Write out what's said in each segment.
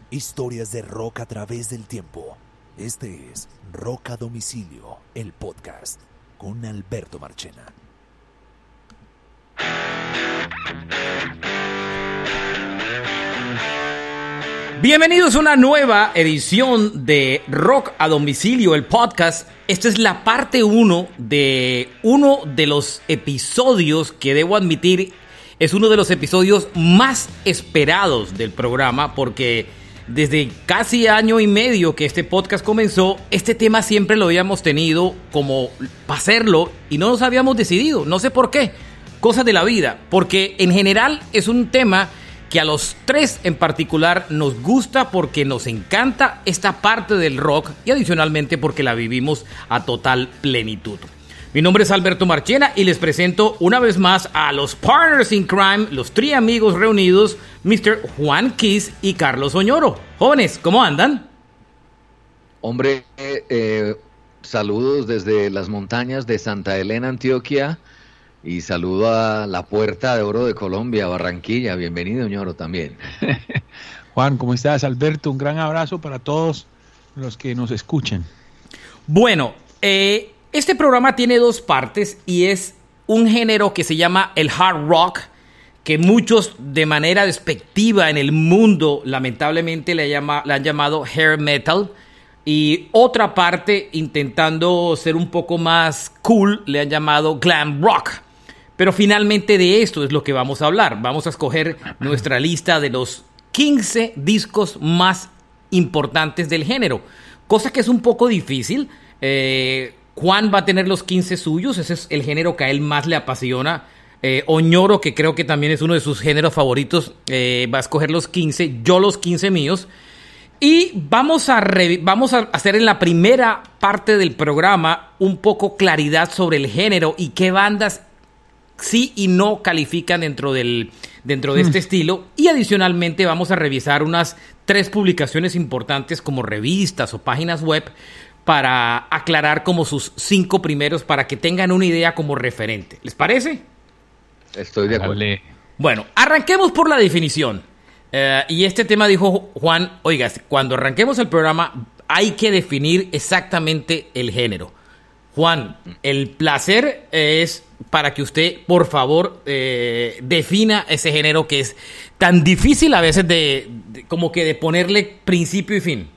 Historias de rock a través del tiempo. Este es Rock a Domicilio, el podcast, con Alberto Marchena. Bienvenidos a una nueva edición de Rock a Domicilio, el podcast. Esta es la parte 1 de uno de los episodios que debo admitir es uno de los episodios más esperados del programa, porque desde casi año y medio que este podcast comenzó, este tema siempre lo habíamos tenido como para hacerlo y no nos habíamos decidido, no sé por qué, cosas de la vida, porque en general es un tema que a los tres en particular nos gusta porque nos encanta esta parte del rock y adicionalmente porque la vivimos a total plenitud. Mi nombre es Alberto Marchena y les presento una vez más a los Partners in Crime, los tres amigos reunidos, Mr. Juan Kiss y Carlos Oñoro. Jóvenes, ¿cómo andan? Hombre, saludos desde las montañas de Santa Elena, Antioquia. Y saludo a la Puerta de Oro de Colombia, Barranquilla. Bienvenido, Oñoro, también. Juan, ¿cómo estás? Alberto, un gran abrazo para todos los que nos escuchan. Bueno, este programa tiene dos partes y es un género que se llama el hard rock, que muchos de manera despectiva en el mundo lamentablemente le han llamado hair metal. Y otra parte, intentando ser un poco más cool, le han llamado glam rock. Pero finalmente de esto es lo que vamos a hablar. Vamos a escoger nuestra lista de los 15 discos más importantes del género. Cosa que es un poco difícil. Juan va a tener los 15 suyos. Ese es el género que a él más le apasiona. Oñoro, que creo que también es uno de sus géneros favoritos, va a escoger los 15. Yo los 15 míos. Y vamos a hacer en la primera parte del programa un poco claridad sobre el género y qué bandas sí y no califican dentro de este estilo. Y adicionalmente vamos a revisar unas 3 publicaciones importantes como revistas o páginas web para aclarar como sus 5 primeros para que tengan una idea como referente. ¿Les parece? Estoy de acuerdo. Bueno, arranquemos por la definición. Y este tema dijo Juan, oiga, cuando arranquemos el programa hay que definir exactamente el género. Juan, el placer es para que usted, por favor, defina ese género que es tan difícil a veces de ponerle principio y fin.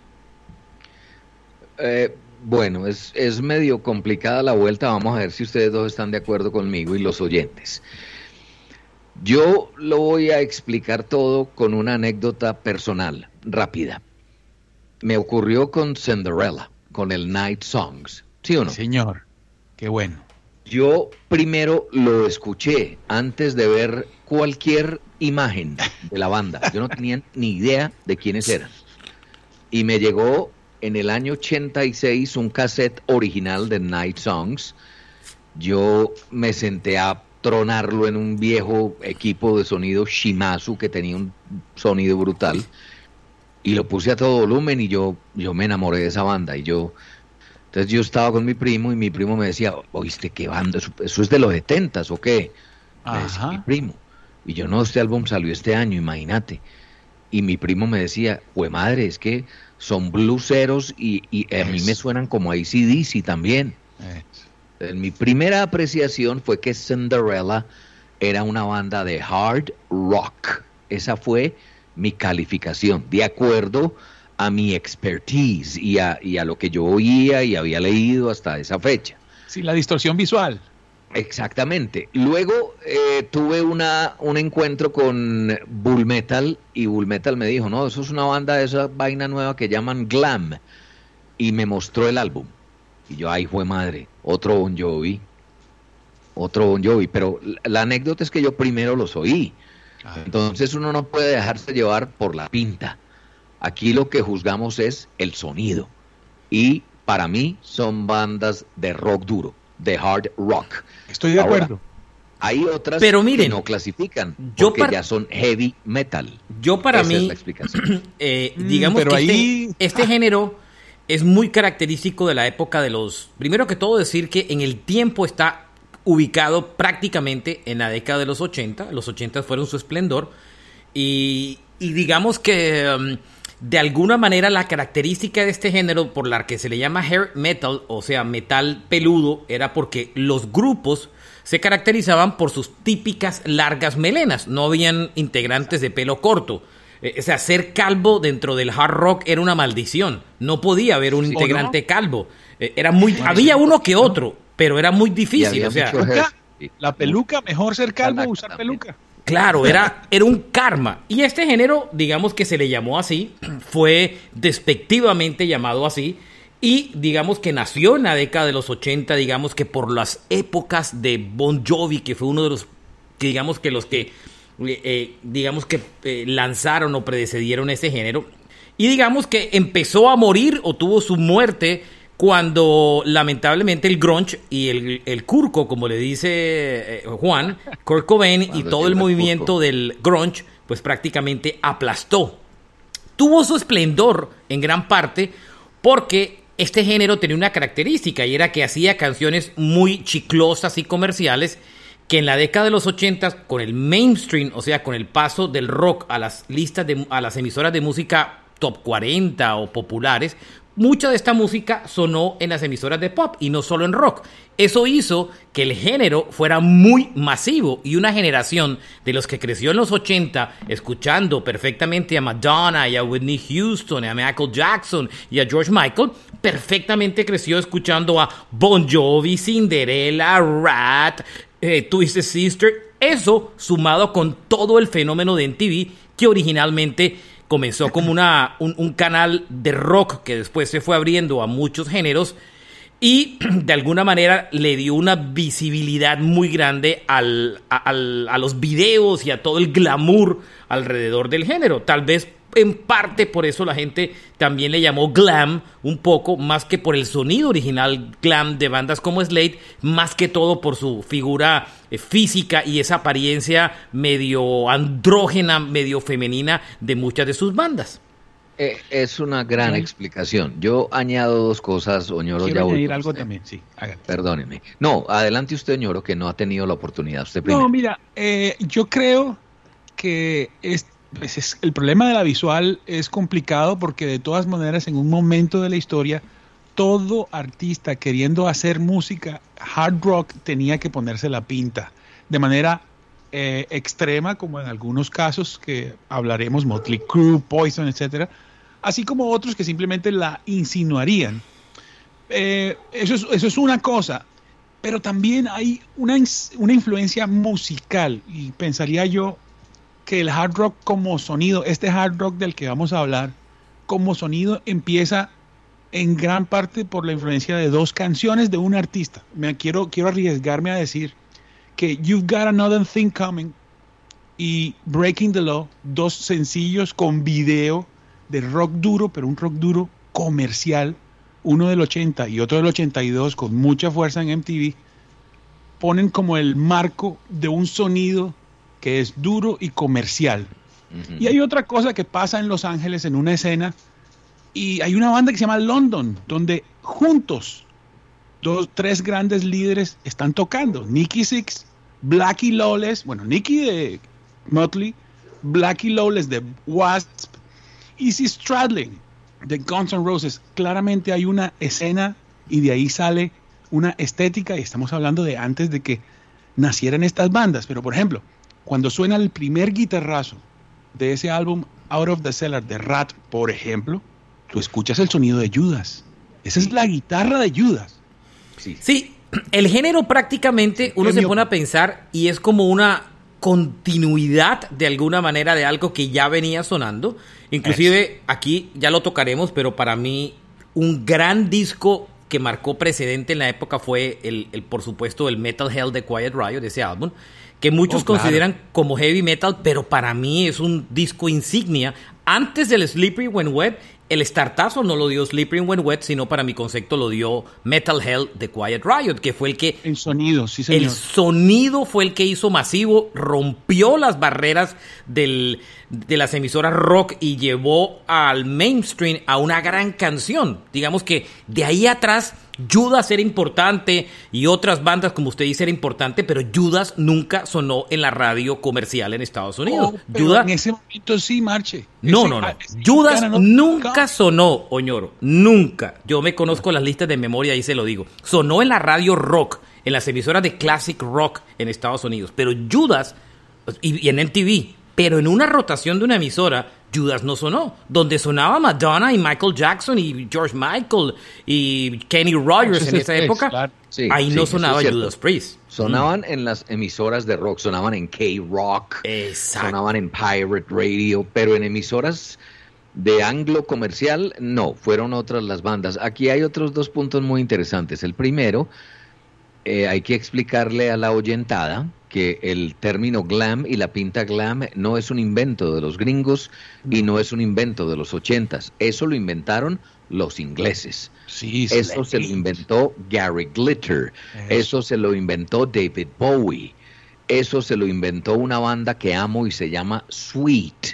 Bueno, es medio complicada la vuelta. Vamos a ver si ustedes dos están de acuerdo conmigo y los oyentes. Yo lo voy a explicar todo con una anécdota personal, rápida. Me ocurrió con Cinderella, con el Night Songs, ¿sí o no? Señor, qué bueno. Yo primero lo escuché antes de ver cualquier imagen de la banda. Yo no tenía ni idea de quiénes eran. Y me llegó en el año 86 un cassette original de Night Songs. Yo me senté a tronarlo en un viejo equipo de sonido Shimazu que tenía un sonido brutal y lo puse a todo volumen y yo me enamoré de esa banda entonces yo estaba con mi primo y mi primo me decía, ¿oíste qué banda? ¿Eso es de los 70s o qué? Me decía mi primo. Y yo, no, este álbum salió este año, imagínate. Y mi primo me decía, jue madre, es que son blueseros y a mí me suenan como AC/DC también. Mi primera apreciación fue que Cinderella era una banda de hard rock. Esa fue mi calificación, de acuerdo a mi expertise y a lo que yo oía y había leído hasta esa fecha. Sí, la distorsión visual. Exactamente. Luego tuve un encuentro con Bull Metal y Bull Metal me dijo, no, eso es una banda de esa vaina nueva que llaman glam, y me mostró el álbum. Y yo, ay, jue madre, otro Bon Jovi, pero la anécdota es que yo primero los oí. Entonces uno no puede dejarse llevar por la pinta. Aquí lo que juzgamos es el sonido. Y para mí son bandas de rock duro, de hard rock. Estoy de acuerdo. Hay otras pero miren, que no clasifican, porque ya son heavy metal. Yo para mí, es la explicación. Digamos pero que este género es muy característico de la época de los... Primero que todo decir que en el tiempo está ubicado prácticamente en la década de los 80. Los 80 fueron su esplendor. Y digamos que de alguna manera la característica de este género por la que se le llama hair metal, o sea, metal peludo, era porque los grupos se caracterizaban por sus típicas largas melenas. No habían integrantes de pelo corto. O sea, ser calvo dentro del hard rock era una maldición. No podía haber un integrante calvo. Era muy, había uno que otro, pero era muy difícil. O sea, la peluca, mejor ser calvo o usar peluca. Claro, era un karma. Y este género, digamos que se le llamó así, fue despectivamente llamado así, y digamos que nació en la década de los 80, digamos que por las épocas de Bon Jovi, que fue uno de los, digamos que los que, lanzaron o predecedieron ese género. Y digamos que empezó a morir o tuvo su muerte cuando lamentablemente el grunge y el curco, como le dice Juan, Kurt Cobain y todo el movimiento del grunge, pues prácticamente aplastó. Tuvo su esplendor en gran parte porque este género tenía una característica y era que hacía canciones muy chiclosas y comerciales que en la década de los 80 con el mainstream, o sea, con el paso del rock a las listas a las emisoras de música top 40 o populares, mucha de esta música sonó en las emisoras de pop y no solo en rock. Eso hizo que el género fuera muy masivo y una generación de los que creció en los 80 escuchando perfectamente a Madonna y a Whitney Houston, a Michael Jackson y a George Michael, perfectamente creció escuchando a Bon Jovi, Cinderella, Rat, Twisted Sister. Eso sumado con todo el fenómeno de MTV que originalmente comenzó como un canal de rock que después se fue abriendo a muchos géneros y de alguna manera le dio una visibilidad muy grande a los videos y a todo el glamour alrededor del género. Tal vez en parte por eso la gente también le llamó glam un poco, más que por el sonido original glam de bandas como Slade, más que todo por su figura física y esa apariencia medio andrógena, medio femenina de muchas de sus bandas. Es una gran explicación. Yo añado dos cosas, Oñoro. Quiero añadir algo también, sí. Perdóneme. No, adelante usted, Oñoro, que no ha tenido la oportunidad. Usted primero. No, mira, yo creo que el problema de la visual es complicado porque de todas maneras en un momento de la historia todo artista queriendo hacer música hard rock tenía que ponerse la pinta de manera extrema, como en algunos casos que hablaremos, Motley Crue, Poison, etcétera, así como otros que simplemente la insinuarían. Eso es una cosa, pero también hay una influencia musical y pensaría yo que el hard rock como sonido, este hard rock del que vamos a hablar, como sonido empieza en gran parte por la influencia de dos canciones de un artista. Quiero arriesgarme a decir que You've Got Another Thing Coming y Breaking the Law, dos sencillos con video de rock duro, pero un rock duro comercial, uno del 80 y otro del 82 con mucha fuerza en MTV, ponen como el marco de un sonido que es duro y comercial. Uh-huh. Y hay otra cosa que pasa en Los Ángeles en una escena, y hay una banda que se llama London, donde juntos tres grandes líderes están tocando. Nikki Sixx, Blackie Lawless, bueno, Nikki de Motley, Blackie Lawless de Wasp, Izzy Stradlin de Guns N' Roses. Claramente hay una escena y de ahí sale una estética, y estamos hablando de antes de que nacieran estas bandas. Pero por ejemplo, cuando suena el primer guitarrazo de ese álbum Out of the Cellar de Rat, por ejemplo, tú escuchas el sonido de Judas. Esa es la guitarra de Judas. Sí, el género prácticamente uno se pone a pensar y es como una continuidad de alguna manera de algo que ya venía sonando. Inclusive aquí ya lo tocaremos, pero para mí un gran disco que marcó precedente en la época fue por supuesto el Metal Hell de Quiet Riot, de ese álbum, que muchos consideran como heavy metal, pero para mí es un disco insignia. Antes del Slippery When Wet, el startazo no lo dio Slippery When Wet, sino para mi concepto lo dio Metal Hell de Quiet Riot, que fue el que... El sonido, sí señor. El sonido fue el que hizo masivo, rompió las barreras de las emisoras rock y llevó al mainstream a una gran canción. Digamos que de ahí atrás Judas era importante y otras bandas, como usted dice, era importante, pero Judas nunca sonó en la radio comercial en Estados Unidos. Judas, en ese momento sí, Marche. No. Judas nunca sonó, Oñoro. Nunca. Yo me conozco las listas de memoria y se lo digo. Sonó en la radio rock, en las emisoras de classic rock en Estados Unidos. Pero Judas, y en MTV, pero en una rotación de una emisora, Judas no sonó. Donde sonaba Madonna y Michael Jackson y George Michael y Kenny Rogers en esa época, claro. Ahí no sonaba Judas Priest. Sonaban en las emisoras de rock, sonaban en K-Rock, sonaban en Pirate Radio, pero en emisoras de anglo comercial, no, fueron otras las bandas. Aquí hay otros 2 puntos muy interesantes. El primero, hay que explicarle a la oyentada que el término glam y la pinta glam no es un invento de los gringos y no es un invento de los 80s. Eso lo inventaron los ingleses. Sí, eso se lo inventó Gary Glitter. Eso se lo inventó David Bowie. Eso se lo inventó una banda que amo y se llama Sweet.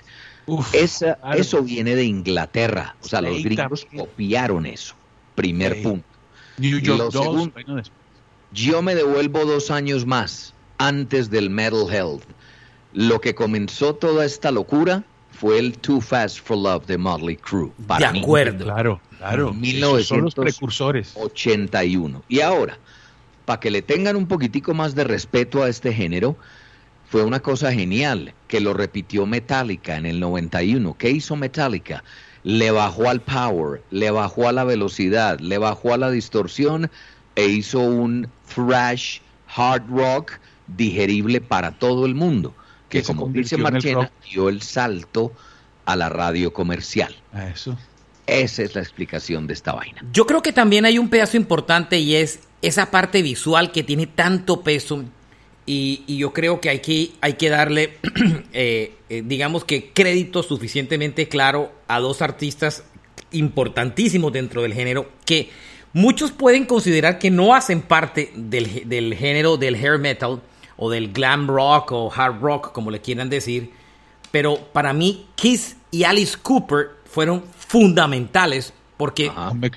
Eso viene de Inglaterra. O sea, los gringos copiaron eso. Primer punto. New York segundo, yo me devuelvo 2 años más antes del Metal Health. Lo que comenzó toda esta locura fue el Too Fast for Love de Motley Crue. De acuerdo. Claro. 1981. Son los precursores. Y ahora, para que le tengan un poquitico más de respeto a este género, fue una cosa genial que lo repitió Metallica en el 91. ¿Qué hizo Metallica? Le bajó al power, le bajó a la velocidad, le bajó a la distorsión e hizo un thrash hard rock digerible para todo el mundo, que como dice Marchena, dio el salto a la radio comercial. Eso. Esa es la explicación de esta vaina. Yo creo que también hay un pedazo importante y es esa parte visual que tiene tanto peso y yo creo que hay que darle, digamos que crédito suficientemente claro a 2 artistas importantísimos dentro del género que muchos pueden considerar que no hacen parte del género del hair metal o del glam rock o hard rock, como le quieran decir, pero para mí Kiss y Alice Cooper fueron fundamentales porque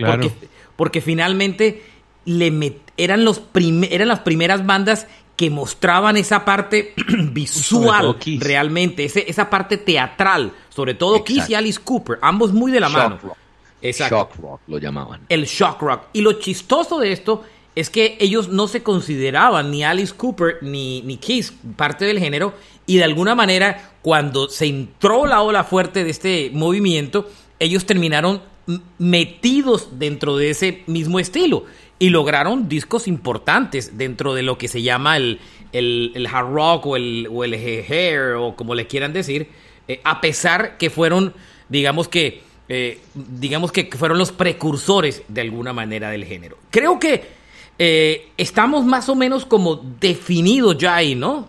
finalmente eran las primeras bandas que mostraban esa parte visual realmente, esa parte teatral, sobre todo Kiss y Alice Cooper, ambos muy de la mano. Exacto. Shock rock lo llamaban. El shock rock. Y lo chistoso de esto es que ellos no se consideraban ni Alice Cooper ni Kiss parte del género y de alguna manera cuando se entró la ola fuerte de este movimiento, ellos terminaron metidos dentro de ese mismo estilo y lograron discos importantes dentro de lo que se llama el hard rock o el hair o como le quieran decir, a pesar que fueron, digamos que fueron los precursores de alguna manera del género. Creo que estamos más o menos como definidos ya ahí, ¿no?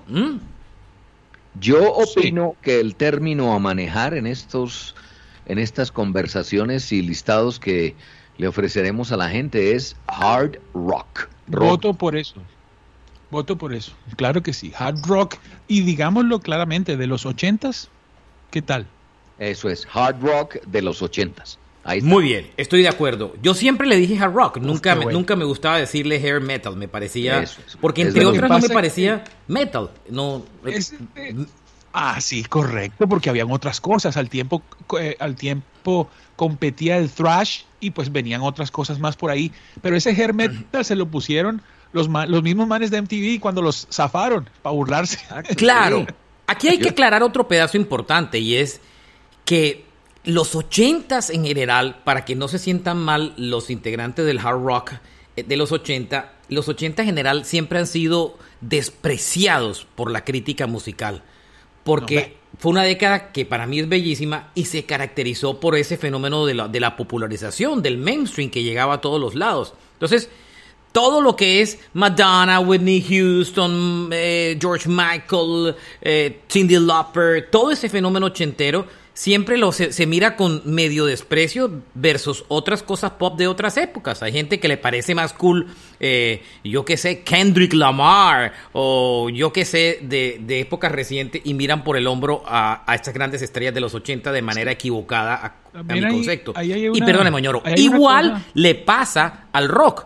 Yo opino que el término a manejar en estas conversaciones y listados que le ofreceremos a la gente es hard rock. Voto por eso. Claro que sí. Hard rock. Y digámoslo claramente, de los 80s, ¿qué tal? Eso es, hard rock de los 80s. Ahí está. Muy bien, estoy de acuerdo. Yo siempre le dije hard rock, nunca me gustaba decirle hair metal, me parecía... Eso. Porque entre otras no me parecía metal. No. Sí, correcto, porque habían otras cosas. Al tiempo competía el thrash y pues venían otras cosas más por ahí. Pero ese hair metal se lo pusieron los mismos manes de MTV cuando los zafaron para burlarse. Claro. Aquí hay que aclarar otro pedazo importante y es que los 80s en general, para que no se sientan mal los integrantes del hard rock de los 80 en general siempre han sido despreciados por la crítica musical. Porque fue una década que para mí es bellísima y se caracterizó por ese fenómeno de la popularización, del mainstream que llegaba a todos los lados. Entonces, todo lo que es Madonna, Whitney Houston, George Michael, Cyndi Lauper, todo ese fenómeno ochentero siempre se mira con medio desprecio versus otras cosas pop de otras épocas. Hay gente que le parece más cool, yo qué sé, Kendrick Lamar, o yo qué sé, de épocas recientes, y miran por el hombro a estas grandes estrellas de los 80 de manera equivocada a mi concepto. Ahí y perdóneme, Moñoro, igual le pasa al rock.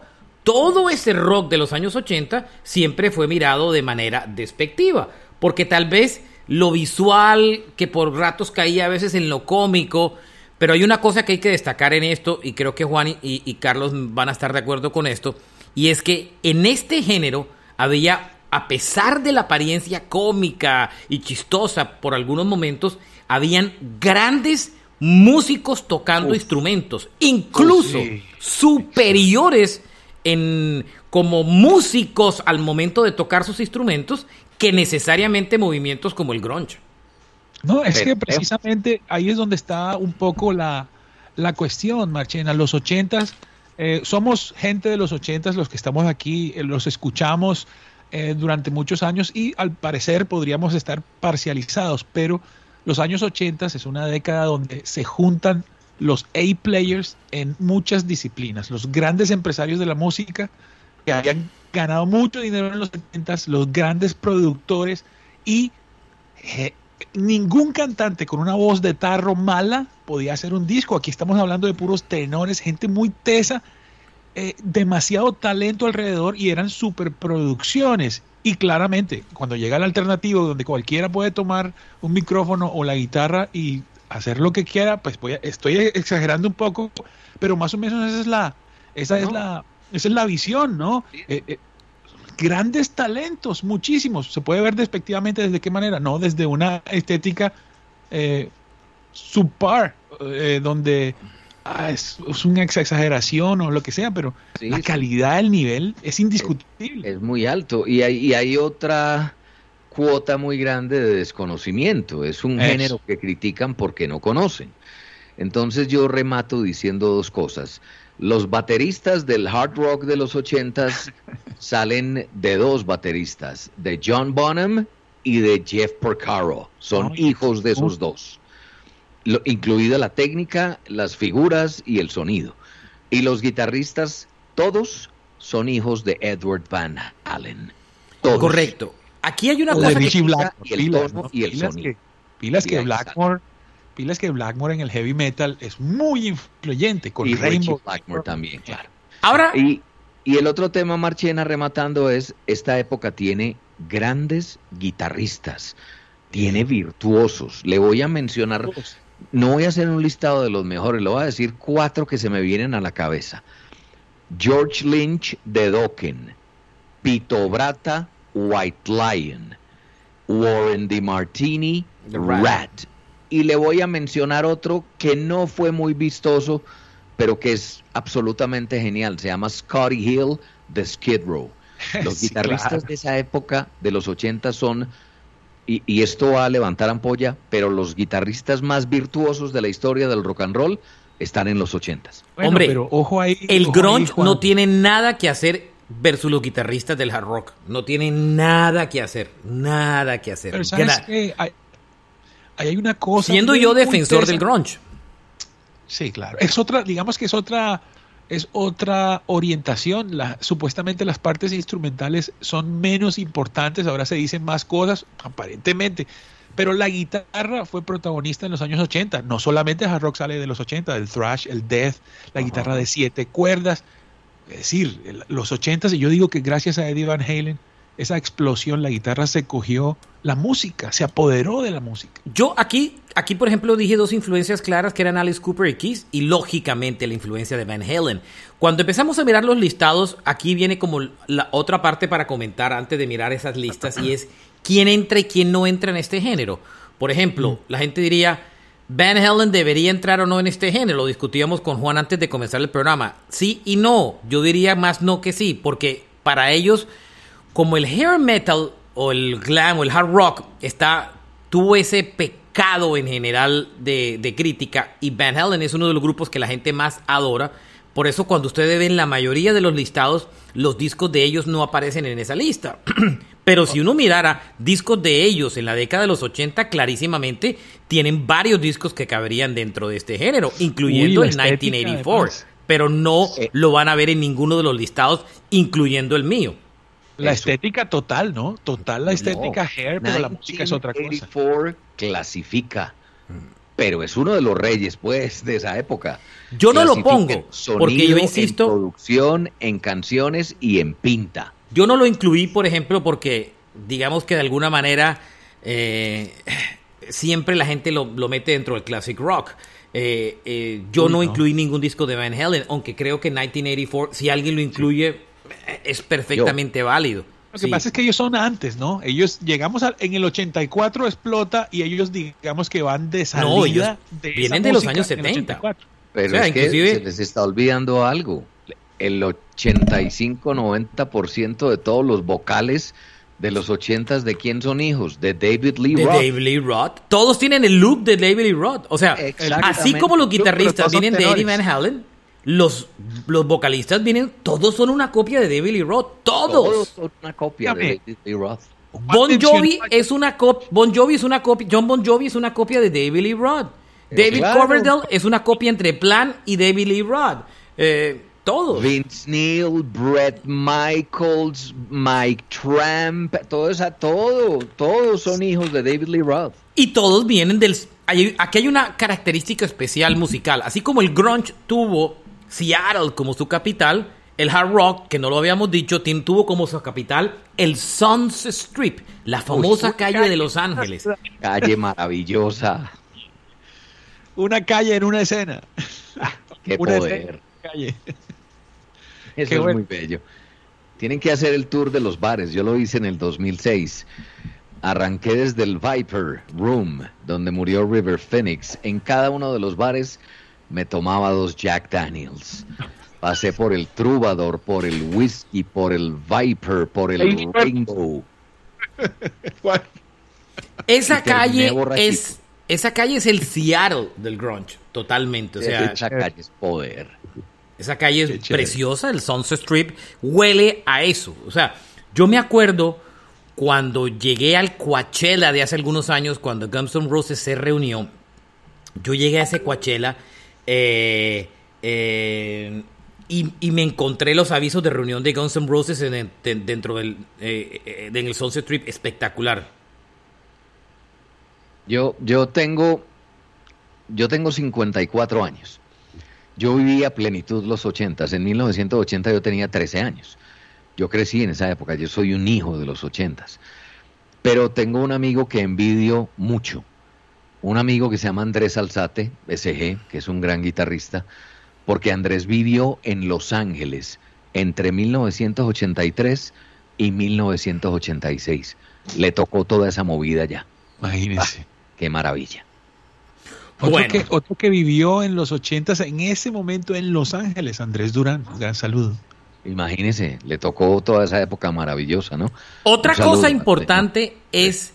todo ese rock de los años 80 siempre fue mirado de manera despectiva, porque tal vez lo visual, que por ratos caía a veces en lo cómico, pero hay una cosa que hay que destacar en esto, y creo que Juan y Carlos van a estar de acuerdo con esto, y es que en este género había, a pesar de la apariencia cómica y chistosa por algunos momentos, habían grandes músicos tocando instrumentos, incluso superiores como músicos al momento de tocar sus instrumentos que necesariamente movimientos como el grunge. No, es que precisamente ahí es donde está un poco la cuestión, Marchena. Los 80s, somos gente de los 80s los que estamos aquí, los escuchamos durante muchos años y al parecer podríamos estar parcializados, pero los años 80s es una década donde se juntan los A-players en muchas disciplinas, los grandes empresarios de la música que habían ganado mucho dinero en los 70s, los grandes productores y ningún cantante con una voz de tarro mala podía hacer un disco. Aquí estamos hablando de puros tenores, gente muy tesa, demasiado talento alrededor y eran superproducciones. Y claramente, cuando llega el alternativo donde cualquiera puede tomar un micrófono o la guitarra y hacer lo que quiera, pues estoy exagerando un poco, pero más o menos esa es la visión, ¿no? Grandes talentos, muchísimos. Se puede ver despectivamente desde qué manera, no desde una estética subpar, donde es una exageración o lo que sea, pero la calidad del nivel es indiscutible. Es muy alto y hay otra cuota muy grande de desconocimiento. Es un género que critican porque no conocen. Entonces yo remato diciendo dos cosas. Los bateristas del hard rock de los 80s salen de dos bateristas, de John Bonham y de Jeff Porcaro. Son hijos de esos dos. Incluida la técnica, las figuras y el sonido. Y los guitarristas, todos son hijos de Edward Van Halen. Todos. Correcto. Aquí hay una cosa que... Y el tono y el sonido. Pilas que Blackmore en el heavy metal es muy influyente con y Rainbow. Blackmore también, claro. Ahora... Y el otro tema, Marchena, rematando, es esta época tiene grandes guitarristas, tiene virtuosos. Le voy a mencionar... No voy a hacer un listado de los mejores, le voy a decir 4 que se me vienen a la cabeza. George Lynch de Dokken, Pito Bratta, White Lion, Warren DeMartini, Rat. Y le voy a mencionar otro que no fue muy vistoso, pero que es absolutamente genial. Se llama Scotty Hill de Skid Row. Los guitarristas de esa época, de los 80, son... Y esto va a levantar ampolla, pero los guitarristas más virtuosos de la historia del rock and roll están en los 80s. Bueno, hombre, pero ojo ahí, el grunge no tiene nada que hacer versus los guitarristas del hard rock. No tiene nada que hacer. Pero ¿sabes qué? Hay una cosa... Siendo yo defensor del grunge. Sí, claro. Digamos que es otra orientación. Supuestamente las partes instrumentales son menos importantes, ahora se dicen más cosas, aparentemente, pero la guitarra fue protagonista en los años 80, no solamente el hard rock sale de los 80, el thrash, el death, la guitarra de 7 cuerdas, es decir, los 80, y yo digo que gracias a Eddie Van Halen, esa explosión, la guitarra se cogió la música, se apoderó de la música. Yo aquí por ejemplo dije dos influencias claras que eran Alice Cooper y Kiss y lógicamente la influencia de Van Halen. Cuando empezamos a mirar los listados, aquí viene como la otra parte para comentar antes de mirar esas listas y es quién entra y quién no entra en este género. Por ejemplo, la gente diría Van Halen debería entrar o no en este género. Lo discutíamos con Juan antes de comenzar el programa. Sí y no. Yo diría más no que sí, porque para ellos, como el hair metal o el glam o el hard rock tuvo ese pecado en general de crítica, y Van Halen es uno de los grupos que la gente más adora. Por eso cuando ustedes ven la mayoría de los listados, los discos de ellos no aparecen en esa lista. Pero si uno mirara discos de ellos en la década de los 80, clarísimamente tienen varios discos que caberían dentro de este género, incluyendo el 1984. Además. Pero no lo van a ver en ninguno de los listados, incluyendo el mío. La estética total, ¿no? Total la estética hair, pero la música es otra cosa. 1984 clasifica. pero es uno de los reyes, pues, de esa época. Yo no lo Clasifica pongo, en sonido, porque yo insisto, en producción, en canciones y en pinta. yo no lo incluí, por ejemplo, porque digamos que de alguna manera siempre la gente lo mete dentro del classic rock. Yo no incluí ningún disco de Van Halen, aunque creo que 1984, si alguien lo incluye, es perfectamente válido. Lo que pasa es que ellos son antes, ¿no? Ellos en el 84 explota y ellos digamos que van de salida. No, ellos de vienen de los años 70. Pero O sea, es que inclusive- se les está olvidando algo. El 85-90% de todos los vocales de los 80s, ¿de quién son hijos? De David Lee De Roth. David Lee Roth. Todos tienen el look de David Lee Roth. O sea, Exactamente. así como los guitarristas Pero todos son vienen de Eddie tenores. Van Halen, los vocalistas vienen, todos son una copia de David Lee Roth. Todos. son una copia de David Lee Roth. Bon Jovi es una copia. Bon Jovi es una copia. John Bon Jovi es una copia de David Lee Roth. David claro. Coverdale es una copia entre Plan y David Lee Roth. Todos. Vince Neil, Bret Michaels, Mike Tramp, todos son hijos de David Lee Roth. Y todos vienen del... Aquí hay una característica especial musical. Así como el grunge tuvo Seattle como su capital, el hard rock, que no lo habíamos dicho, tuvo como su capital el Sunset Strip, la famosa calle de Los Ángeles. Calle maravillosa. Una calle en una escena. Qué Una poder. escena, calle. Eso Qué es bueno. muy bello. Tienen que hacer el tour de los bares. Yo lo hice en el 2006. Arranqué desde el Viper Room, donde murió River Phoenix. En cada uno de los bares me tomaba 2 Jack Daniels. Pasé por el Troubadour, por el Whisky, por el Viper, por el Rainbow. Esa Y terminé calle borrachito. esa calle es el Seattle del grunge, totalmente. O sea, Esa calle es poder. esa calle Qué es chévere. preciosa, el Sunset Strip huele a eso. O sea, yo me acuerdo cuando llegué al Coachella de hace algunos años, cuando Guns N' Roses se reunió, yo llegué a ese Coachella y me encontré los avisos de reunión de Guns N' Roses dentro en el Sunset Strip, espectacular. Yo tengo 54 años. Yo viví a plenitud los 80s. En 1980 yo tenía 13 años. Yo crecí en esa época. Yo soy un hijo de los 80s. Pero tengo un amigo que envidio mucho. Un amigo que se llama Andrés Alzate, SG, que es un gran guitarrista, porque Andrés vivió en Los Ángeles entre 1983 y 1986. Le tocó toda esa movida ya. Imagínense. Qué maravilla. Bueno. Otro que vivió en los 80s, en ese momento en Los Ángeles, Andrés Durán. Un gran saludo. Imagínese, le tocó toda esa época maravillosa, ¿no? Otra Un saludo. cosa importante es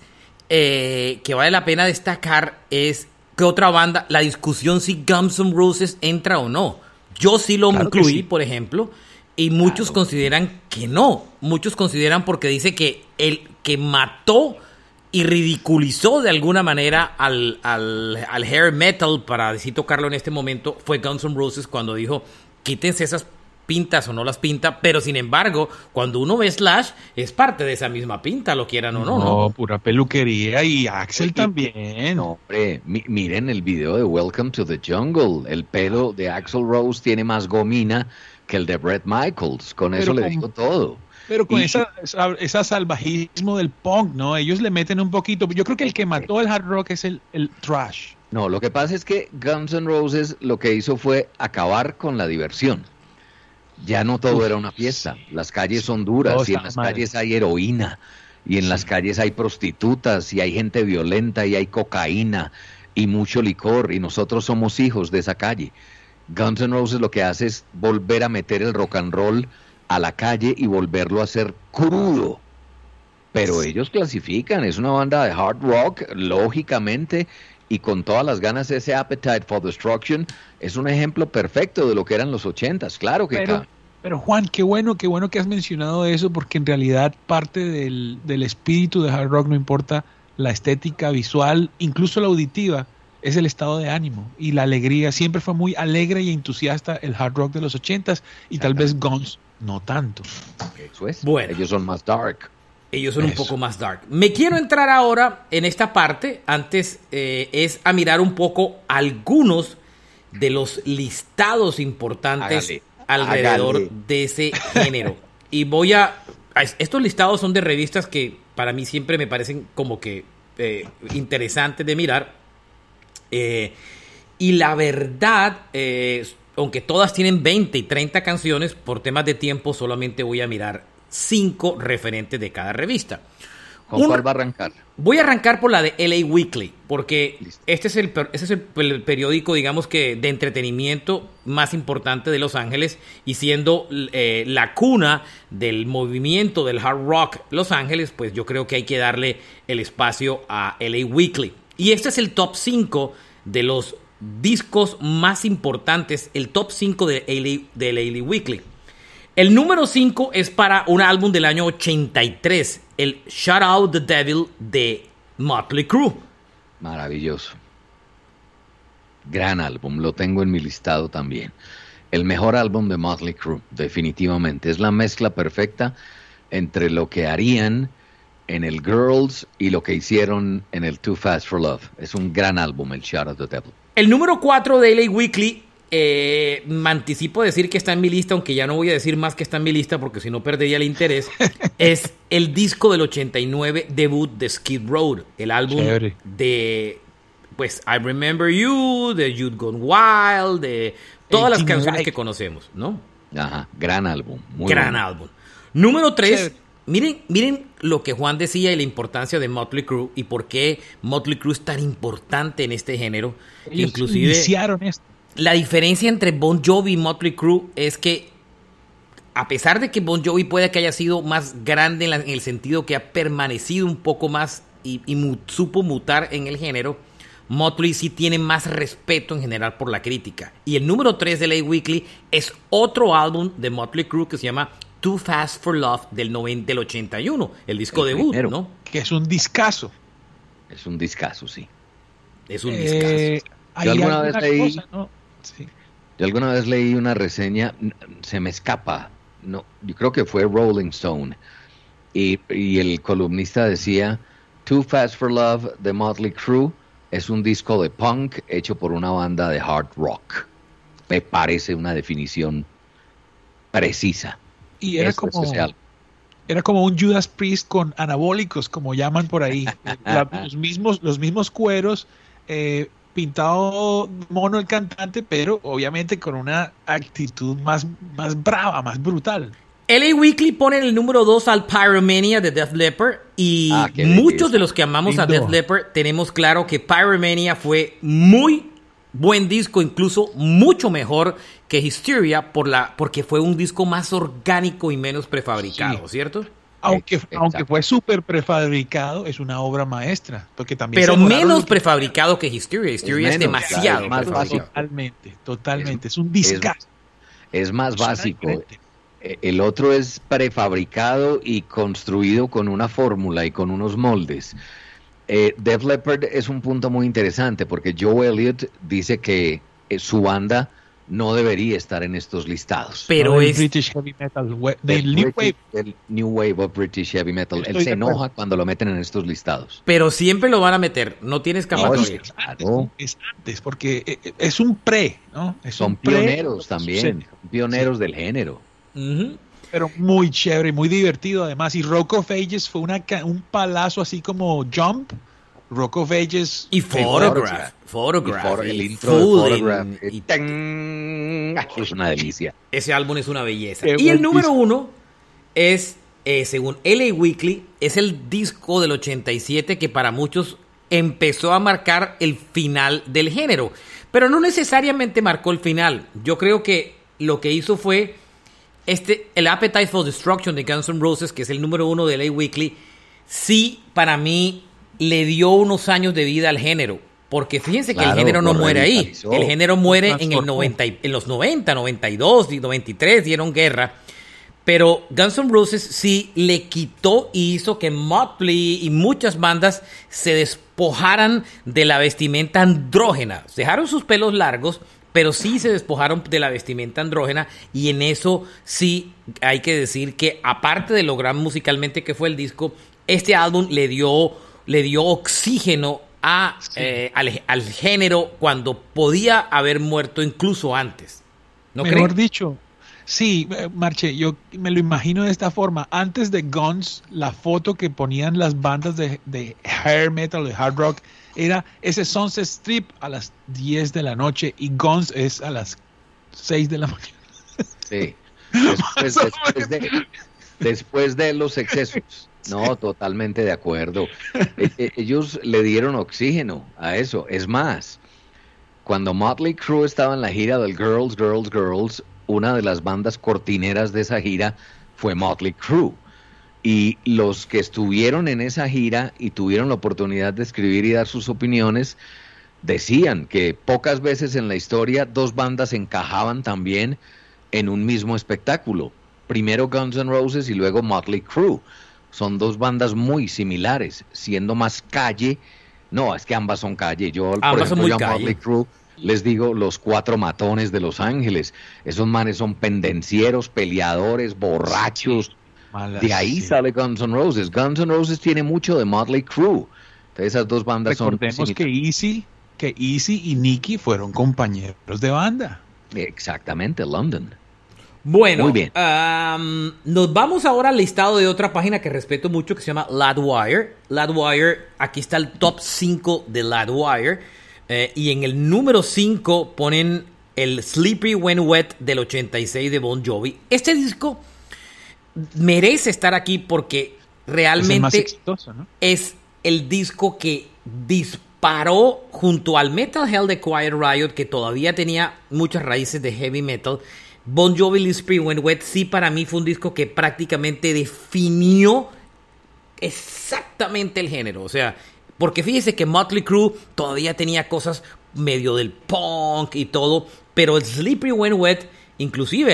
que vale la pena destacar es que otra banda, la discusión si Guns N' Roses entra o no. Yo sí lo Claro que incluí, sí. por ejemplo, y muchos consideran que no. Muchos consideran porque dice que el que mató y ridiculizó de alguna manera al hair metal, para decir tocarlo en este momento, fue Guns N' Roses cuando dijo, quítense esas pintas o no las pinta, pero sin embargo, cuando uno ve Slash, es parte de esa misma pinta, lo quieran o no, ¿no? Pura peluquería y Axel también. No, hombre, miren el video de Welcome to the Jungle. El pelo de Axl Rose tiene más gomina que el de Bret Michaels. Con eso le digo todo. Pero con Y- esa salvajismo del punk, ¿no? Ellos le meten un poquito. Yo creo que el que mató el hard rock es el thrash. No, lo que pasa es que Guns N' Roses lo que hizo fue acabar con la diversión. Ya no todo era una fiesta. Las calles son duras Todo y en está las mal. calles hay heroína y en las calles hay prostitutas y hay gente violenta y hay cocaína y mucho licor y nosotros somos hijos de esa calle. Guns N' Roses lo que hace es volver a meter el rock and roll a la calle y volverlo a hacer crudo. Pero ellos clasifican, es una banda de hard rock, lógicamente, y con todas las ganas ese Appetite for Destruction es un ejemplo perfecto de lo que eran los 80s, claro que Pero Juan, qué bueno que has mencionado eso, porque en realidad parte del espíritu de hard rock, no importa la estética visual, incluso la auditiva, es el estado de ánimo y la alegría. Siempre fue muy alegre y entusiasta el hard rock de los 80s y tal vez Guns no tanto. eso es. Bueno. Ellos son más dark. Ellos son un poco más dark. Me quiero entrar ahora en esta parte. Antes es a mirar un poco algunos de los listados importantes alrededor de ese género. Y estos listados son de revistas que para mí siempre me parecen como que interesantes de mirar. Y la verdad, aunque todas tienen 20 y 30 canciones, por temas de tiempo solamente voy a mirar 5 referentes de cada revista. ¿Con cuál va a arrancar? Voy a arrancar por la de LA Weekly, porque ese es el periódico, digamos que de entretenimiento más importante de Los Ángeles, y siendo la cuna del movimiento del hard rock Los Ángeles, pues yo creo que hay que darle el espacio a LA Weekly. Y este es el top 5 de los discos más importantes, el top 5 de LA Weekly. El número 5 es para un álbum del año 83, el Shout Out the Devil de Motley Crue. Maravilloso. Gran álbum, lo tengo en mi listado también. El mejor álbum de Motley Crue, definitivamente. Es la mezcla perfecta entre lo que harían en el Girls y lo que hicieron en el Too Fast for Love. Es un gran álbum, el Shout Out the Devil. El número 4 de LA Weekly, me anticipo a decir que está en mi lista, aunque ya no voy a decir más que está en mi lista porque si no perdería el interés. Es el disco del 89 debut de Skid Row, el álbum de, pues, I Remember You, de You'd Gone Wild, de todas las canciones que conocemos, ¿no? Ajá, gran álbum. Gran álbum. Número 3, miren lo que Juan decía y la importancia de Motley Crue y por qué Motley Crue es tan importante en este género. Ellos inclusive iniciaron esto. La diferencia entre Bon Jovi y Motley Crue es que, a pesar de que Bon Jovi puede que haya sido más grande en el sentido que ha permanecido un poco más y supo mutar en el género, Motley sí tiene más respeto en general por la crítica. Y el número 3 de LA Weekly es otro álbum de Motley Crue que se llama Too Fast for Love del 81, el disco debut, ¿no? Que es un discazo. Es un discazo, sí. Es un discazo. Yo alguna vez leí... cosa, ¿no? Sí. Yo alguna vez leí una reseña, se me escapa, no, yo creo que fue Rolling Stone, y el columnista decía, Too Fast for Love de Motley Crue es un disco de punk hecho por una banda de hard rock. Me parece una definición precisa. Y era como un Judas Priest con anabólicos, como llaman por ahí. Los mismos cueros, pintado mono el cantante, pero obviamente con una actitud más brava, más brutal. LA Weekly pone en el número 2 al Pyromania de Def Leppard y muchos de los que amamos a Def Leppard tenemos claro que Pyromania fue muy buen disco, incluso mucho mejor que Hysteria porque fue un disco más orgánico y menos prefabricado, ¿cierto? Aunque fue súper prefabricado, es una obra maestra. Porque también pero menos prefabricado que Hysteria. Hysteria es demasiado más básico. Totalmente. Es un discazo. Es más básico. El otro es prefabricado y construido con una fórmula y con unos moldes. Def Leppard es un punto muy interesante porque Joe Elliott dice que su banda no debería estar en estos listados. Pero es British Heavy Metal, del New Wave of British Heavy Metal. Él se enoja cuando lo meten en estos listados. Pero siempre lo van a meter, no tiene escapatoria. Es antes, porque es un ¿no? Son pioneros también, pioneros del género. Pero muy chévere, muy divertido además. Y Rock of Ages fue un palazo así como Jump. Rock of Ages y Photograph. El intro de Photograph. Es una delicia. Ese álbum es una belleza. Y el número 1 es, según LA Weekly, es el disco del 87 que para muchos empezó a marcar el final del género. Pero no necesariamente marcó el final. Yo creo que lo que hizo fue el Appetite for Destruction de Guns N' Roses, que es el número 1 de LA Weekly, sí, para mí le dio unos años de vida al género, porque fíjense que el género no muere ahí, el género muere en los 90, 92 y 93 dieron guerra, pero Guns N' Roses sí le quitó y hizo que Motley y muchas bandas se despojaran de la vestimenta andrógena, dejaron sus pelos largos, pero sí se despojaron de la vestimenta andrógena, y en eso sí hay que decir que, aparte de lo gran musicalmente que fue el disco, este álbum le dio oxígeno al género cuando podía haber muerto incluso antes. ¿No creen? Mejor dicho, sí, Marche, yo me lo imagino de esta forma. Antes de Guns, la foto que ponían las bandas de hair metal, de hard rock, era ese Sunset Strip a las 10 de la noche y Guns es a las 6 de la mañana. Sí, después de los excesos. No, totalmente de acuerdo. Ellos le dieron oxígeno a eso. Es más, cuando Motley Crue estaba en la gira del Girls, Girls, Girls, una de las bandas cortineras de esa gira fue Motley Crue. Y los que estuvieron en esa gira y tuvieron la oportunidad de escribir y dar sus opiniones, decían que pocas veces en la historia dos bandas encajaban también en un mismo espectáculo. Primero Guns N' Roses y luego Motley Crue. Son dos bandas muy similares, siendo más calle. No, es que ambas son calle. Yo, por ejemplo, a Motley Crue les digo los cuatro matones de Los Ángeles. Esos manes son pendencieros, peleadores, borrachos. Malas, de ahí sale Guns N' Roses. Guns N' Roses tiene mucho de Motley Crue. Entonces esas dos bandas Recordemos que Easy y Nicky fueron compañeros de banda. Exactamente, London. Bueno, muy bien. Nos vamos ahora al listado de otra página que respeto mucho, que se llama Ladwire. Ladwire, aquí está el top 5 de Ladwire. Y en el número 5 ponen el Slippery When Wet del 86 de Bon Jovi. Este disco merece estar aquí porque realmente es el más exitoso, ¿no? Es el disco que disparó junto al Metal Hell de Quiet Riot, que todavía tenía muchas raíces de heavy metal. Bon Jovi, Slippery When Wet, sí, para mí fue un disco que prácticamente definió exactamente el género. O sea, porque fíjese que Motley Crue todavía tenía cosas medio del punk y todo, pero el Slippery When Wet, inclusive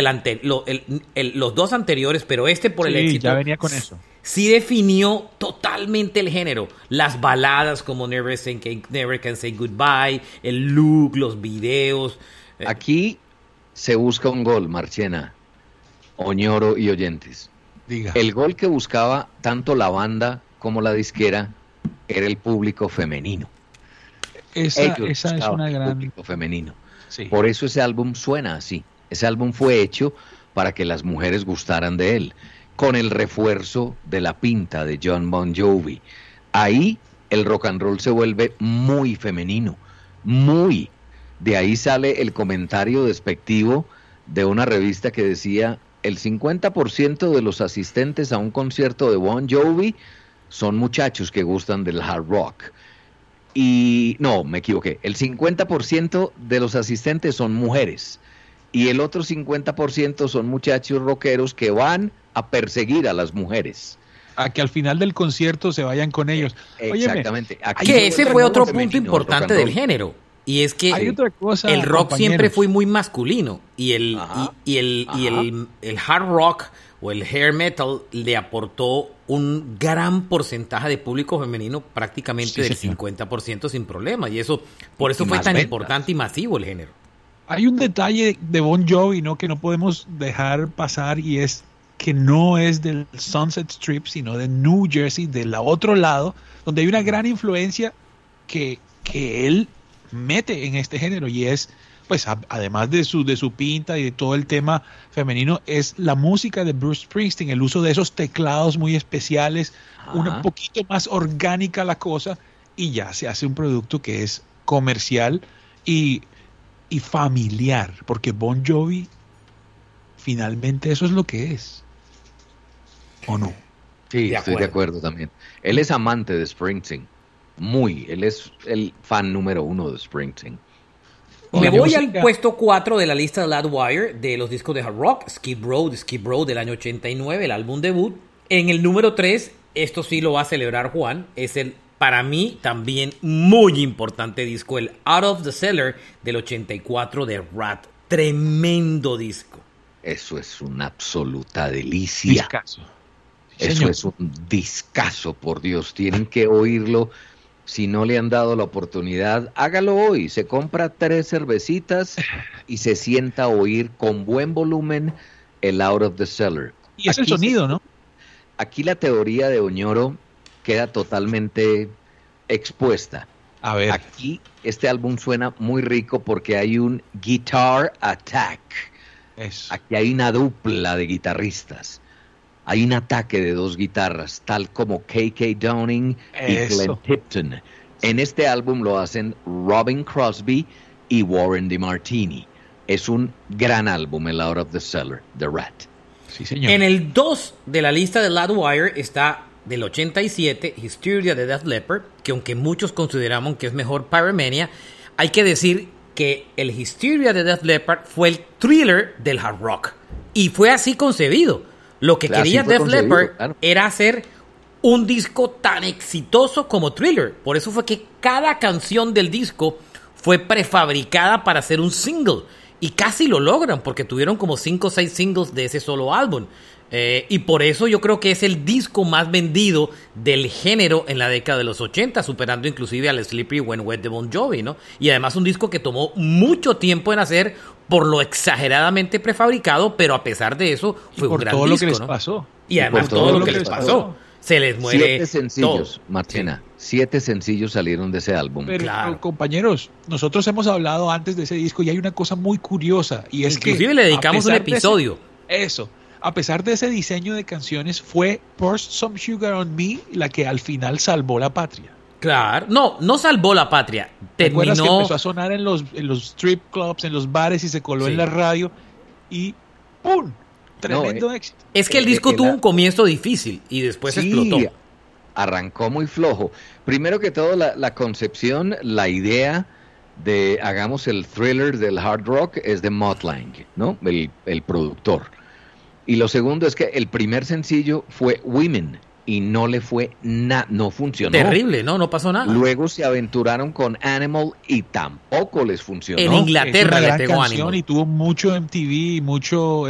los dos anteriores, pero por el éxito, ya venía con eso. Sí definió totalmente el género. Las baladas como Never Can Say Goodbye, el look, los videos. Aquí se busca un gol, Marchena, Oñoro y oyentes. Diga. El gol que buscaba tanto la banda como la disquera era el público femenino. Esa es una gran... público femenino. Sí. Por eso ese álbum suena así. Ese álbum fue hecho para que las mujeres gustaran de él, con el refuerzo de la pinta de John Bon Jovi. Ahí el rock and roll se vuelve muy femenino, muy. De ahí sale el comentario despectivo de una revista que decía: el 50% de los asistentes a un concierto de Bon Jovi son muchachos que gustan del hard rock. Y no, me equivoqué, el 50% de los asistentes son mujeres y el otro 50% son muchachos rockeros que van a perseguir a las mujeres. A que al final del concierto se vayan con ellos. Exactamente. Aquí que ese fue otro punto importante del género. Y es que hay otra cosa, el rock compañeros. siempre fue muy masculino y el hard rock o el hair metal le aportó un gran porcentaje de público femenino, prácticamente del 50% sin problema. Y eso, por eso fue tan importante y masivo el género. Hay un detalle de Bon Jovi, ¿no?, que no podemos dejar pasar, y es que no es del Sunset Strip, sino de New Jersey, del otro lado, donde hay una gran influencia que él mete en este género, y es, pues, además de su pinta y de todo el tema femenino, es la música de Bruce Springsteen, el uso de esos teclados muy especiales, un poquito más orgánica la cosa, y ya se hace un producto que es comercial y familiar, porque Bon Jovi finalmente eso es lo que es, ¿o no? Sí, estoy de acuerdo también. Él es amante de Springsteen. Él es el fan número 1 de Springsteen. Me voy al puesto 4 de la lista de Ladwire de los discos de hard rock, Skid Row del año 89, el álbum debut. En el número 3, esto sí lo va a celebrar Juan, es el, para mí, también muy importante disco, el Out of the Cellar del 84 de Rat. Tremendo disco. Eso es una absoluta delicia. Discazo. Eso es un discazo, por Dios. Tienen que oírlo Si no le han dado la oportunidad, hágalo hoy. Se compra 3 cervecitas y se sienta a oír con buen volumen el Out of the Cellar. Y es el sonido, ¿no? Aquí la teoría de Oñoro queda totalmente expuesta. A ver. Aquí este álbum suena muy rico porque hay un guitar attack. Eso. Aquí hay una dupla de guitarristas. Hay un ataque de 2 guitarras, tal como K.K. Downing y Glenn Tipton. En este álbum lo hacen Robin Crosby y Warren DeMartini. Es un gran álbum, el Out of the Cellar, The Rat. Sí, señor. En el 2 de la lista de Loudwire está del 87, Hysteria de Def Leppard, que aunque muchos consideramos que es mejor Pyromania, hay que decir que el Hysteria de Def Leppard fue el Thriller del hard rock. Y fue así concebido. Lo que quería Def Leppard era hacer un disco tan exitoso como Thriller. Por eso fue que cada canción del disco fue prefabricada para hacer un single. Y casi lo logran, porque tuvieron como 5 o 6 singles de ese solo álbum. Y por eso yo creo que es el disco más vendido del género en la década de los 80, superando inclusive al Slippery When Wet de Bon Jovi, ¿no? Y además un disco que tomó mucho tiempo en hacer por lo exageradamente prefabricado, pero a pesar de eso fue un gran disco, por todo lo que les ¿no? pasó. Y además todo lo que les pasó. Se les muere 7 sencillos, todo. Martina. 7 sencillos salieron de ese álbum. Pero, Claro. compañeros, nosotros hemos hablado antes de ese disco y hay una cosa muy curiosa. Y es Inclusive que le dedicamos un episodio. A pesar de ese diseño de canciones, fue Pour Some Sugar on Me la que al final salvó la patria. Claro. No salvó la patria. ¿Te acuerdas que Terminó... empezó a sonar en los strip clubs, en los bares y se coló Sí. en la radio? Y ¡pum! Tremendo éxito. Es que el disco tuvo un comienzo difícil y después explotó. Arrancó muy flojo. Primero que todo, la concepción, la idea de hagamos el Thriller del hard rock es de Mutt Lange, ¿no? El productor. Y lo segundo es que el primer sencillo fue Women y no le fue nada, no funcionó. Terrible, no pasó nada. Luego se aventuraron con Animal y tampoco les funcionó. En Inglaterra es una le gran pegó canción Animal. y tuvo mucho MTV y mucho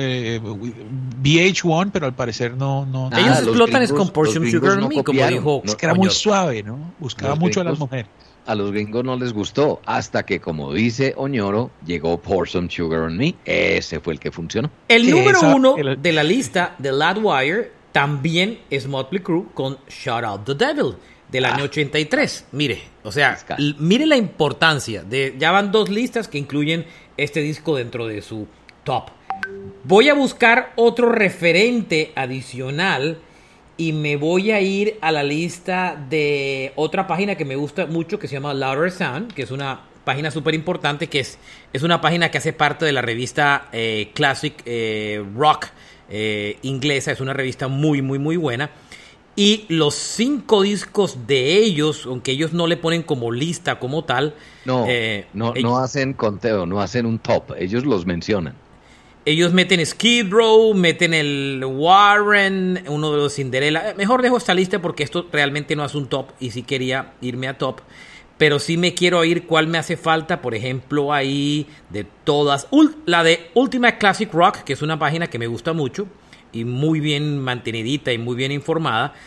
VH1, pero al parecer no. Ah, Ellos los explotan es gringos- con Pour los Some gringos Sugar no on Me, como copiaron, dijo no. Es que era muy Oñoro. suave, ¿no? Buscaba Los mucho a las gringos- mujeres. A los gringos no les gustó, hasta que, como dice Oñoro, llegó Pour Some Sugar on Me. Ese fue el que funcionó. El Que número esa- 1 el- de la lista de Loudwire también es Motley Crue con Shout Out the Devil del año 83. Mire, o sea, mire la importancia de... Ya van 2 listas que incluyen este disco dentro de su top. Voy a buscar otro referente adicional y me voy a ir a la lista de otra página que me gusta mucho que se llama Louder Sound, que es una página súper importante, que es una página que hace parte de la revista Classic Rock inglesa. Es una revista muy, muy, muy buena. Y los 5 discos de ellos, aunque ellos no le ponen como lista como tal, No, ellos- no hacen conteo, no hacen un top, ellos los mencionan. ellos meten Skid Row, meten el Warren, uno de los Cinderella. Mejor dejo esta lista porque esto realmente no es un top y sí quería irme a top. Pero sí me quiero oír cuál me hace falta. Por ejemplo, ahí de todas. La de Ultimate Classic Rock, que es una página que me gusta mucho y muy bien mantenidita y muy bien informada.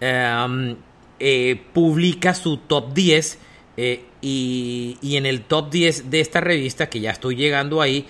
Publica su top 10 y en el top 10 de esta revista, que ya estoy llegando ahí,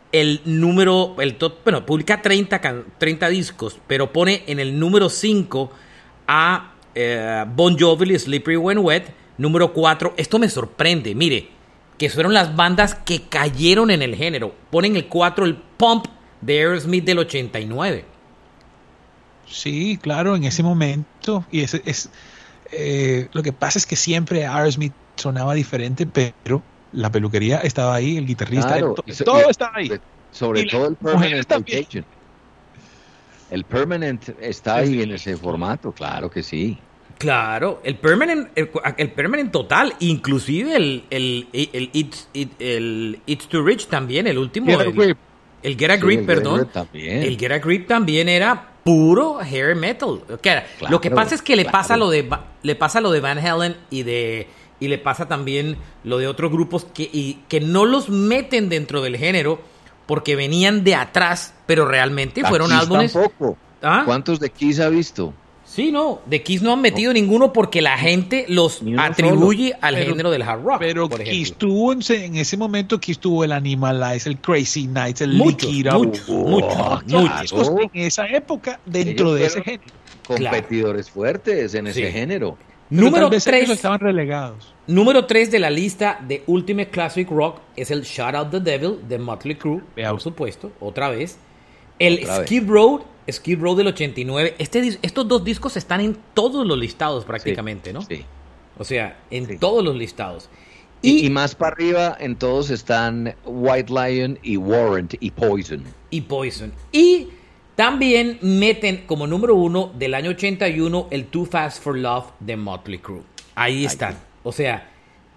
publica 30 discos, pero pone en el número 5 a Bon Jovi y Slippery When Wet. Número 4, esto me sorprende, mire, que fueron las bandas que cayeron en el género. Ponen el 4, el Pump de Aerosmith del 89. Sí, claro, en ese momento. Y lo que pasa es que siempre Aerosmith sonaba diferente, pero la peluquería estaba ahí, el guitarrista, Claro, todo estaba ahí. Sobre Y todo el las mujeres Permanent también. Vacation. El Permanent está ahí en ese formato, claro que sí. Claro, el permanent total, inclusive el It's Too Rich también, el último. Get a Grip. El Get a Sí, Grip, el perdón. Get a Grip también. El Get a Grip también era puro hair metal. Claro, Lo que pasa es que le claro. pasa lo de Van Halen y le pasa también lo de otros grupos que no los meten dentro del género porque venían de atrás, pero realmente fueron Kiss álbumes. tampoco. ¿Ah? ¿Cuántos de Kiss ha visto? Sí, no, de Kiss no han metido ninguno porque la gente los atribuye al género del hard rock. Pero por Kiss tuvo en ese momento, Kiss tuvo el Animalize, el Crazy Nights, el muchos Liquid Up. muchos. En esa época, dentro de ese género. Competidores fuertes en ese género. Número 3. Estaban relegados. Número 3 de la lista de Ultimate Classic Rock es el Shout Out the Devil de Motley Crue, por supuesto, otra vez. El Skid Row del 89. Estos dos discos están en todos los listados prácticamente, ¿no? Sí. O sea, en todos los listados. Y más para arriba, en todos están White Lion y Warrant y Poison. Y también meten como número 1 del año 81 el Too Fast for Love de Motley Crue. Ahí están. O sea,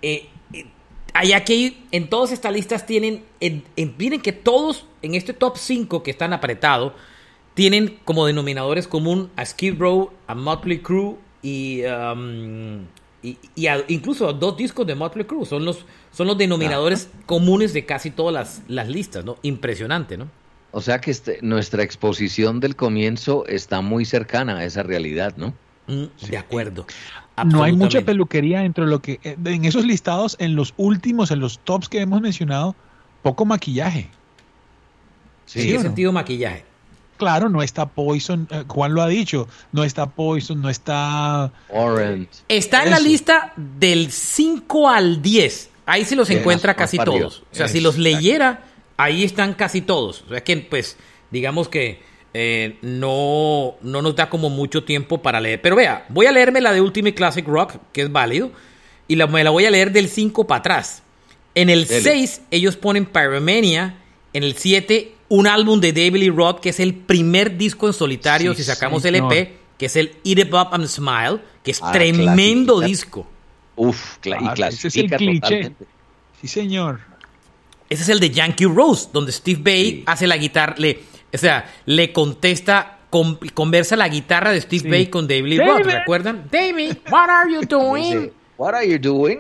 aquí en todas estas listas tienen, miren que todos en este top 5 que están apretados, tienen como denominadores común a Skid Row, a Motley Crue y incluso a 2 discos de Motley Crue. Son los denominadores comunes de casi todas las listas, ¿no? Impresionante, ¿no? O sea que nuestra exposición del comienzo está muy cercana a esa realidad, ¿no? De acuerdo. No hay mucha peluquería dentro de lo que en esos listados, en los tops que hemos mencionado, poco maquillaje. Sí, ¿en qué sentido maquillaje? Claro, no está Poison, Juan lo ha dicho, no está Poison, no está Orange. Está en la lista del 5 al 10. Ahí se los encuentra casi todos. O sea, si los leyera, ahí están casi todos. O sea que, pues, digamos que no nos da como mucho tiempo para leer. Pero vea, voy a leerme la de Ultimate Classic Rock, que es válido, y me la voy a leer del 5 para atrás. En el 6, ellos ponen Pyromania. En el 7, un álbum de David Lee Roth, que es el primer disco en solitario, si sacamos el EP, que es el Eat It Up and Smile, que es tremendo disco. Uf, y clasifica ese es el cliché. Totalmente. Sí, señor. Ese es el de Yankee Rose, donde Steve Vai hace la guitarra, le contesta, conversa la guitarra de Steve Vai con David Lee Roth, ¿recuerdan? David, what are you doing? What are you doing?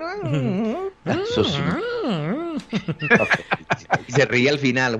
Se ríe al final.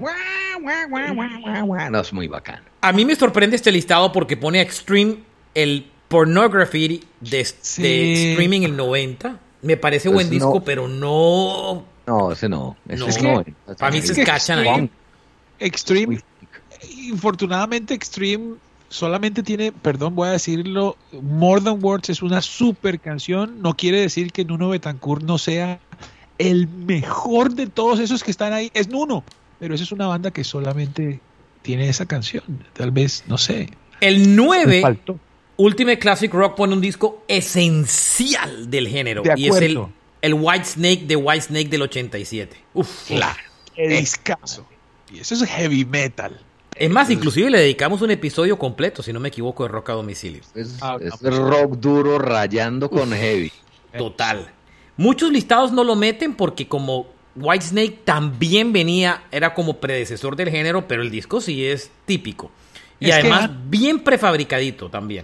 No, es muy bacano. A mí me sorprende este listado porque pone a Extreme el Pornography de Streaming el 90. Me parece buen disco, pero no. No, ese no. Es que para mí se escachan ahí. Extreme, infortunadamente Extreme solamente tiene, perdón, voy a decirlo, More Than Words es una super canción. No quiere decir que Nuno Betancourt no sea el mejor de todos esos que están ahí. Es Nuno, pero esa es una banda que solamente tiene esa canción. Tal vez, no sé. El 9, Ultimate Classic Rock, pone un disco esencial del género. Y es el White Snake de White Snake del 87. Uf, claro. Qué discazo. Y eso es heavy metal. Es más, inclusive le dedicamos un episodio completo, si no me equivoco, de Rock a Domicilio. Es rock duro rayando con heavy. Total. Muchos listados no lo meten porque como Whitesnake también era como predecesor del género, pero el disco sí es típico. Y además bien prefabricadito también.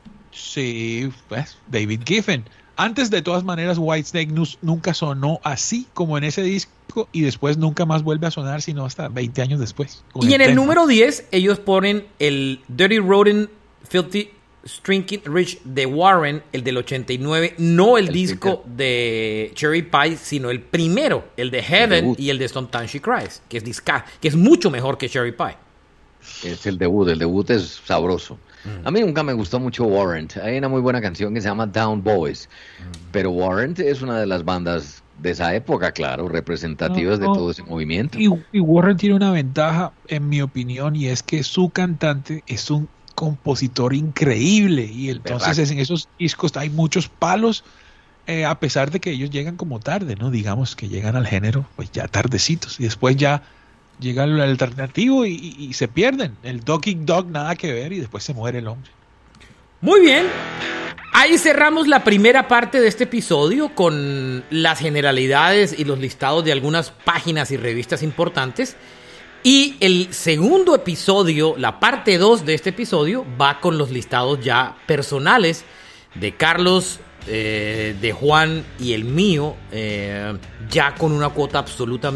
Sí, pues David Giffen. Antes, de todas maneras, Whitesnake nunca sonó así como en ese disco y después nunca más vuelve a sonar sino hasta 20 años después. Y en el número 10 ellos ponen el Dirty Rodent Filthy Stinking Rich de Warren, el del 89, no el disco de Cherry Pie, sino el primero, el de Heaven y el de Sometimes She Cries, que es mucho mejor que Cherry Pie. Es el debut es sabroso. A mí nunca me gustó mucho Warrant. Hay una muy buena canción que se llama Down Boys, pero Warrant es una de las bandas de esa época, claro, representativas de todo ese movimiento. Y Warrant tiene una ventaja, en mi opinión, y es que su cantante es un compositor increíble, y entonces en esos discos hay muchos palos, a pesar de que ellos llegan como tarde, ¿no? Digamos que llegan al género pues ya tardecitos, y después ya llega el alternativo y se pierden. El Dog Eat Dog nada que ver, y después se muere el hombre. Muy bien. Ahí cerramos la primera parte de este episodio con las generalidades y los listados de algunas páginas y revistas importantes. Y el segundo episodio, la parte 2 de este episodio, va con los listados ya personales de Carlos, de Juan y el mío, ya con una cuota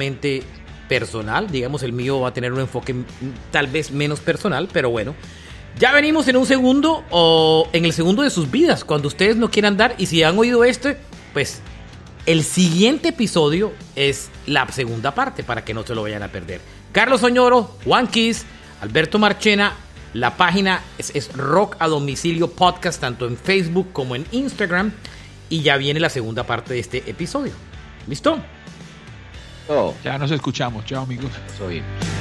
absolutamente personal. Digamos, el mío va a tener un enfoque tal vez menos personal, pero bueno. Ya venimos en un segundo o en el segundo de sus vidas, cuando ustedes no quieran dar. Y si han oído pues el siguiente episodio es la segunda parte para que no se lo vayan a perder. Carlos Oñoro, Juan Kiss, Alberto Marchena. La página es Rock a Domicilio Podcast, tanto en Facebook como en Instagram. Y ya viene la segunda parte de este episodio. ¿Listo? Oh. Ya nos escuchamos. Chao, amigos. Soy.